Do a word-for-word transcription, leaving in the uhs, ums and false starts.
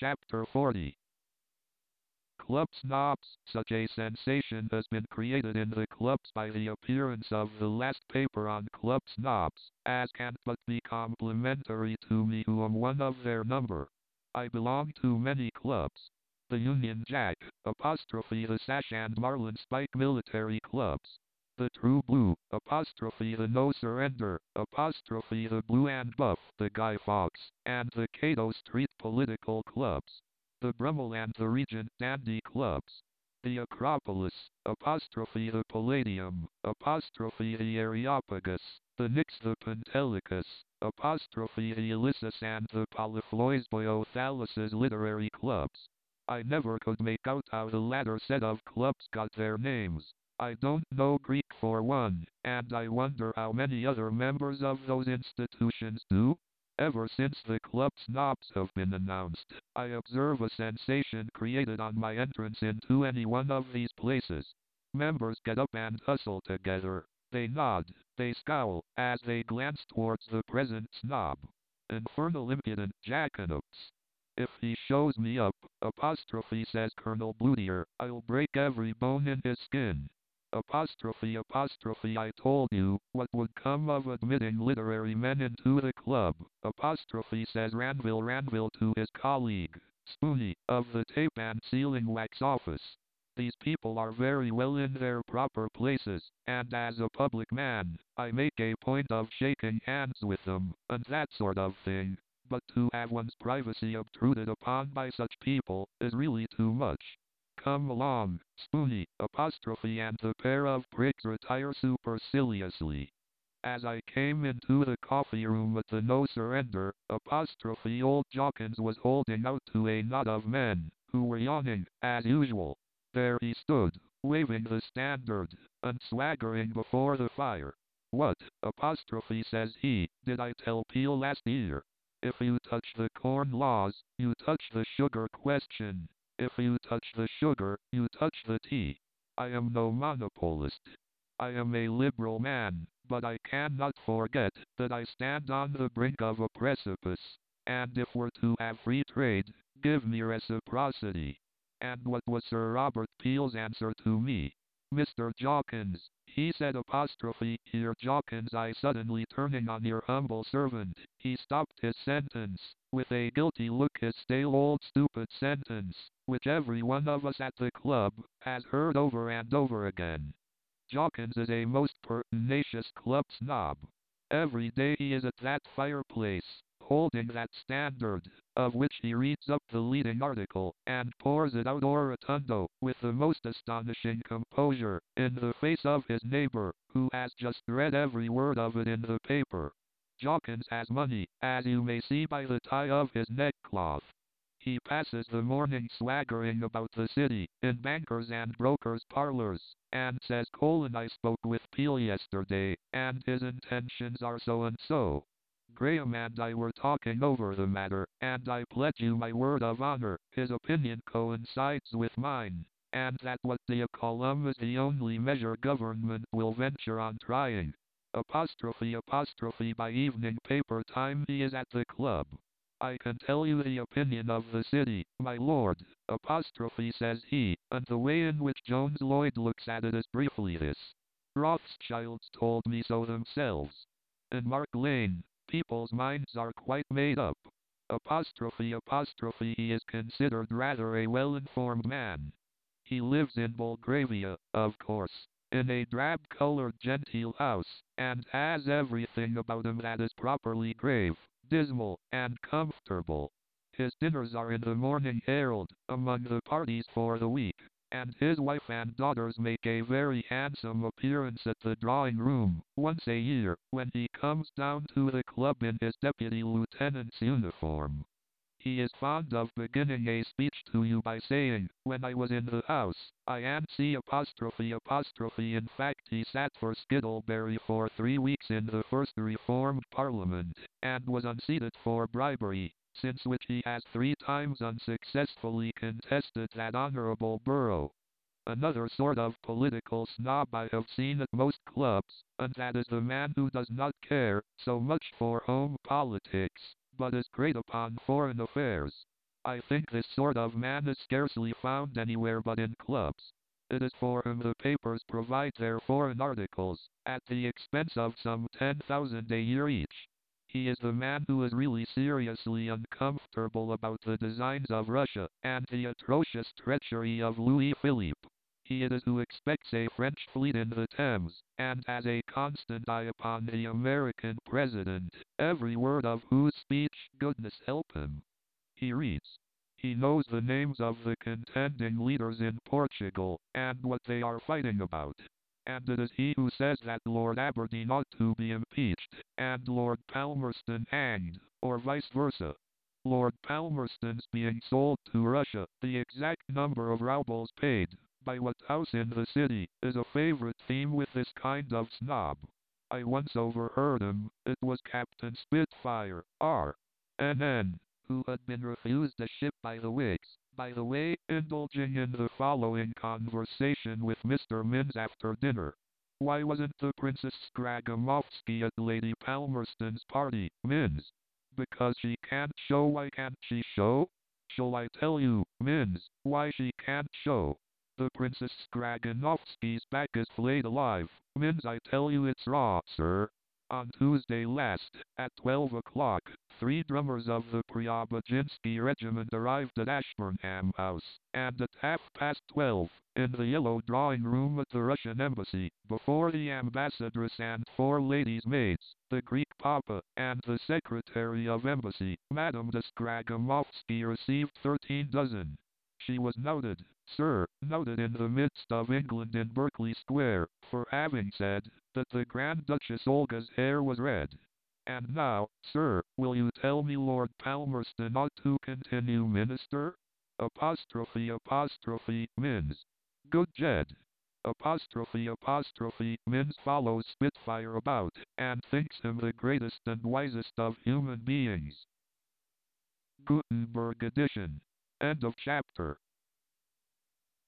Chapter forty. Club Snobs. Such a sensation has been created in the clubs by the appearance of the last paper on Club Snobs, as can't but be complimentary to me who am one of their number. I belong to many clubs. The Union Jack, apostrophe the Sash and Marlin Spike military clubs. The True Blue, apostrophe the No Surrender, apostrophe the Blue and Buff, the Guy Fawkes, and the Cato Street political clubs. The Brummel and the Regent Dandy clubs. The Acropolis, apostrophe the Palladium, apostrophe the Areopagus, the Nix the Pentelicus, apostrophe the Ulysses and the Polyploisboiothalas's literary clubs. I never could make out how the latter set of clubs got their names. I don't know Greek for one, and I wonder how many other members of those institutions do. Ever since the Club Snobs have been announced, I observe a sensation created on my entrance into any one of these places. Members get up and hustle together. They nod, they scowl, as they glance towards the present snob. Infernal impudent jackanapes. If he shows me up, apostrophe says Colonel Bluetier, I'll break every bone in his skin. Apostrophe apostrophe I told you what would come of admitting literary men into the club. Apostrophe says Ranville Ranville to his colleague, Spoony, of the tape and sealing wax office. These people are very well in their proper places, and as a public man, I make a point of shaking hands with them, and that sort of thing. But to have one's privacy obtruded upon by such people is really too much. Come along, Spoony, apostrophe and the pair of prigs retire superciliously. As I came into the coffee room at the No Surrender, apostrophe old Jawkins was holding out to a knot of men, who were yawning, as usual. There he stood, waving the standard, and swaggering before the fire. What, apostrophe says he, did I tell Peel last year? If you touch the corn laws, you touch the sugar question. If you touch the sugar, you touch the tea. I am no monopolist. I am a liberal man, but I cannot forget that I stand on the brink of a precipice. And if we're to have free trade, give me reciprocity. And what was Sir Robert Peel's answer to me? Mister Jawkins, he said apostrophe, here Jawkins I suddenly turning on your humble servant, he stopped his sentence, with a guilty look his stale old stupid sentence, which every one of us at the club, has heard over and over again. Jawkins is a most pertinacious club snob. Every day he is at that fireplace, holding that standard, of which he reads up the leading article, and pours it out orotundo, with the most astonishing composure, in the face of his neighbor, who has just read every word of it in the paper. Jawkins has money, as you may see by the tie of his neckcloth. He passes the morning swaggering about the city, in bankers' and brokers' parlors, and says Colin I spoke with Peel yesterday, and his intentions are so and so. Graham and I were talking over the matter, and I pledge you my word of honor, his opinion coincides with mine, and that what the column is the only measure government will venture on trying. Apostrophe apostrophe by evening paper time he is at the club. I can tell you the opinion of the city, my lord, apostrophe says he, and the way in which Jones Lloyd looks at it is briefly this. Rothschilds told me so themselves. In Mark Lane, people's minds are quite made up. Apostrophe apostrophe he is considered rather a well-informed man. He lives in Belgravia, of course, in a drab-colored genteel house, and has everything about him that is properly grave, dismal, and comfortable. His dinners are in the Morning Herald, among the parties for the week, and his wife and daughters make a very handsome appearance at the drawing room, once a year, when he comes down to the club in his deputy lieutenant's uniform. He is fond of beginning a speech to you by saying, when I was in the House, I anc apostrophe apostrophe in fact he sat for Skittleberry for three weeks in the first Reformed Parliament, and was unseated for bribery, since which he has three times unsuccessfully contested that honorable borough. Another sort of political snob I have seen at most clubs, and that is the man who does not care so much for home politics, but is great upon foreign affairs. I think this sort of man is scarcely found anywhere but in clubs. It is for whom the papers provide their foreign articles, at the expense of some ten thousand a year each. He is the man who is really seriously uncomfortable about the designs of Russia, and the atrocious treachery of Louis Philippe. He it is who expects a French fleet in the Thames, and has a constant eye upon the American president, every word of whose speech, goodness help him, he reads. He knows the names of the contending leaders in Portugal, and what they are fighting about. And it is he who says that Lord Aberdeen ought to be impeached, and Lord Palmerston hanged, or vice versa. Lord Palmerston's being sold to Russia, the exact number of roubles paid, by what house in the city, is a favorite theme with this kind of snob. I once overheard him, it was Captain Spitfire, R N N, who had been refused a ship by the Whigs, by the way, indulging in the following conversation with Mister Minns after dinner. Why wasn't the Princess Scragamovsky at Lady Palmerston's party, Minns? Because she can't show. Why can't she show? Shall I tell you, Minns, why she can't show? The Princess Scraganovsky's back is flayed alive. Minns, I tell you it's raw, sir. On Tuesday last, at twelve o'clock, three drummers of the Preobrajinsky Regiment arrived at Ashburnham House, and at half past twelve, in the yellow drawing room at the Russian Embassy, before the ambassadress and four ladies' maids, the Greek Papa, and the Secretary of Embassy, Madame de Scragamovsky received thirteen dozen. She was noted, sir, noted in the midst of England in Berkeley Square, for having said that the Grand Duchess Olga's hair was red. And now, sir, will you tell me Lord Palmerston ought to continue minister? Apostrophe apostrophe Minns. Good Jed. Apostrophe apostrophe Minns follows Spitfire about, and thinks him the greatest and wisest of human beings. Gutenberg edition. End of chapter.